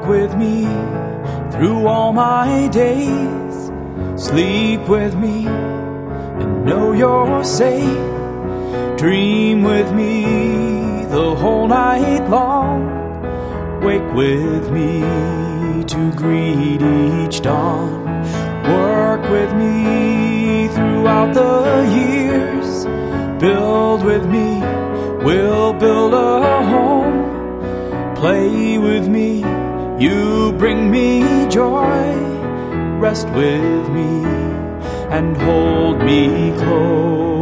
with me through all my days. Sleep with me and know you're safe. Dream with me the whole night long. Wake with me to greet each dawn. Work with me throughout the years. Build with me, we'll build a home. Play with me, you bring me joy. Rest with me and hold me close.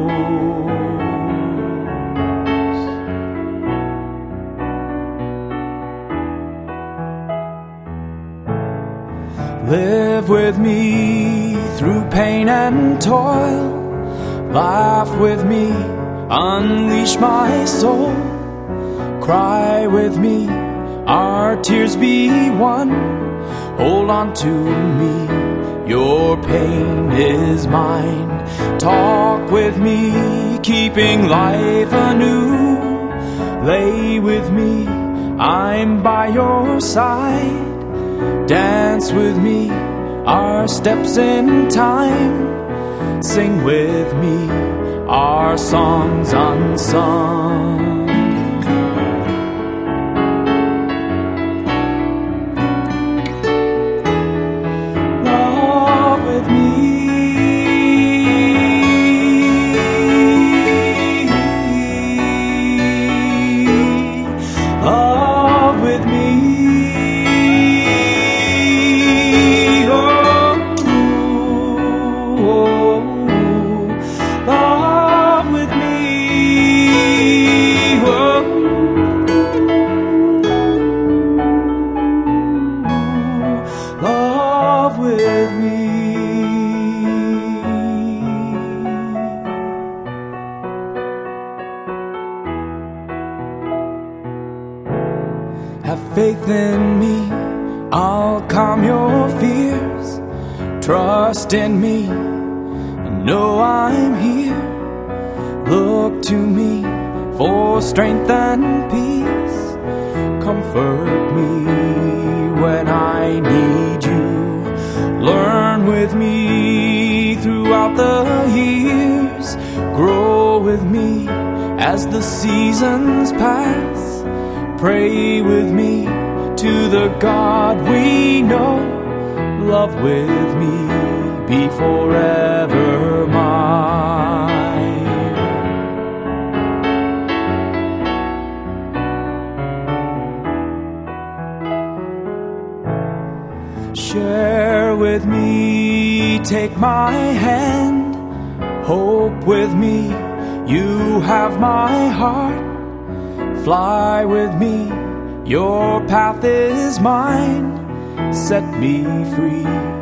Live with me through pain and toil. Laugh with me, unleash my soul. Cry with me, our tears be one. Hold on to me, your pain is mine. Talk with me, keeping life anew. Lay with me, I'm by your side. Dance with me, our steps in time. Sing with me, our songs unsung. Love with me. Love with me. With me. Have faith in me, I'll calm your fears. Trust in me, and know I'm here. Look to me for strength and peace. Comfort me when I need you. Learn with me throughout the years. Grow with me as the seasons pass. Pray with me to the God we know. Love with me, be forever mine. Share with me, take my hand. Hope with me, you have my heart. Fly with me, your path is mine. Set me free